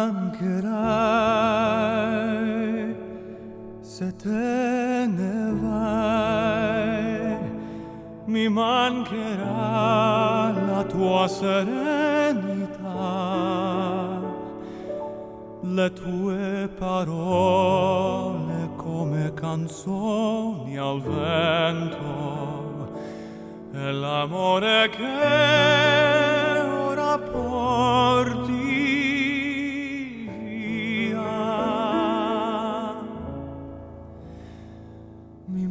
mancherai se te ne vai, mi mancherà la tua serenità, le tue parole come canzoni al vento e l'amore che ora porti via. Mi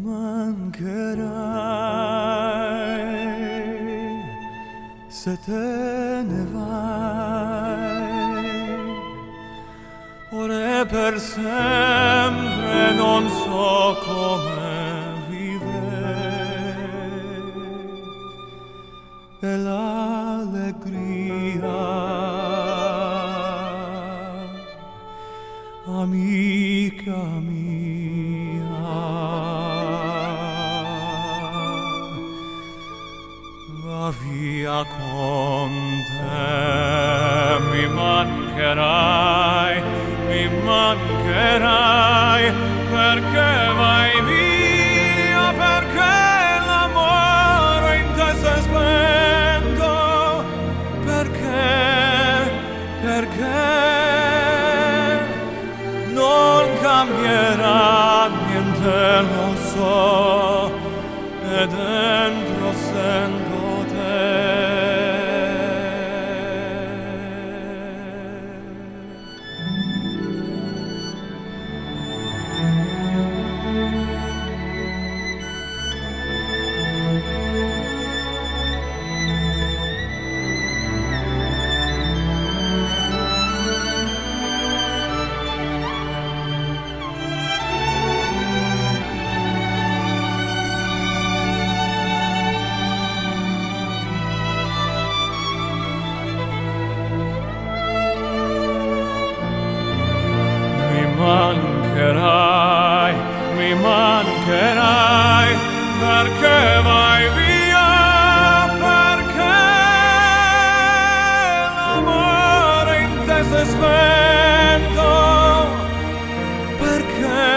mancherai se te ne vai, ora e per sempre non so come vivere, e l'allegria, amica mia, va via con te. Mi mancherai, perché vai via, perché l'amore in te si è spento, perché non cambierà niente, lo so, e dentro sento te. Mi mancherai, perché vai via, perché l'amore in te si è spento, perché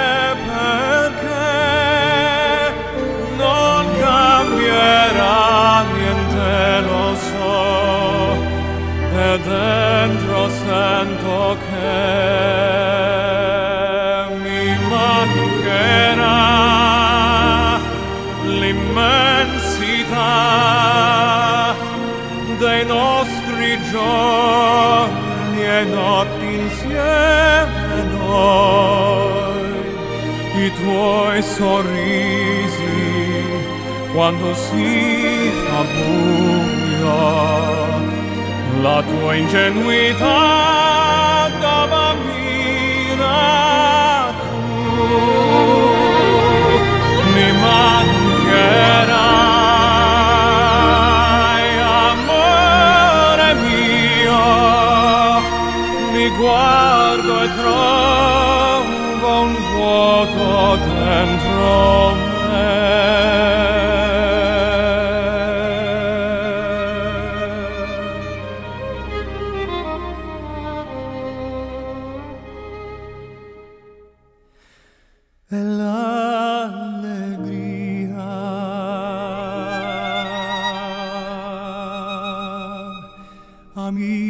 non cambierà niente, lo so, e dentro sento che mancherà l'immensità dei nostri giorni e notti insieme noi, i tuoi sorrisi quando si fa buio, la tua ingenuità da bambina. Mi mancherai, amore mio, mi guardo e trovo un vuoto dentro me. E l'allegria, amica